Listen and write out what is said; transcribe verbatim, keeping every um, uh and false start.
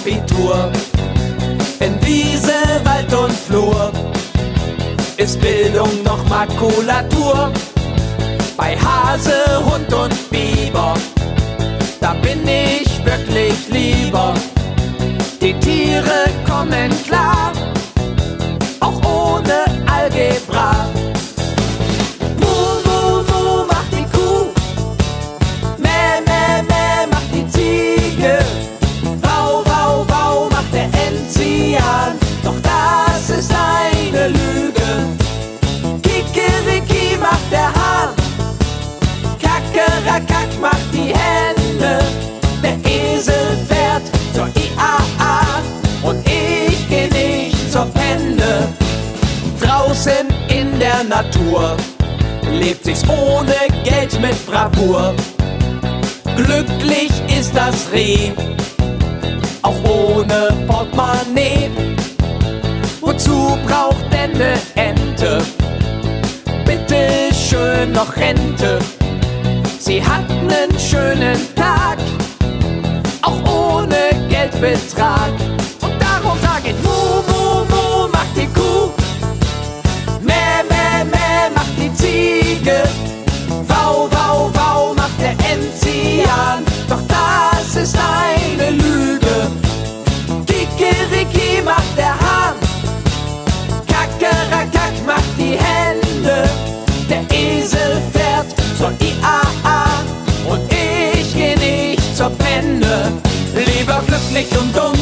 Abitur. In Wiese, Wald und Flur ist Bildung noch Makulatur. Bei Hase, Hund und Biber, da bin ich wirklich lieber. Die Tiere kommen klar, auch ohne Algebra. Mu, mu, mu, macht die Kuh, meh, meh, meh, macht die Ziege. Wau, wau, wau, macht der Enzian, doch das ist eine Lüge. Kikeriki macht der Hahn, Kakerakack macht die Hände. Der Esel fährt zur I A A und ich geh nicht zur Penne. Draußen in der Natur lebt sich's ohne Geld mit Bravour. Glücklich ist das Reh, auch ohne Portemonnaie. Wozu braucht denn ne Ente? Bitte schön noch Rente. Sie hat nen schönen Tag, auch ohne Geldbetrag. Und darum sag ich Mu, Mu, Mu, macht die Kuh, Meh, Meh, Meh, macht die Ziege. Wau, Wau, Wau, macht der Enzian, doch das ist eine Lüge. Kikeriki macht der Hahn, Kakerakack macht die Hände. Der Esel fährt zur I A A und ich geh nicht zur Penne. Lieber glücklich und dumm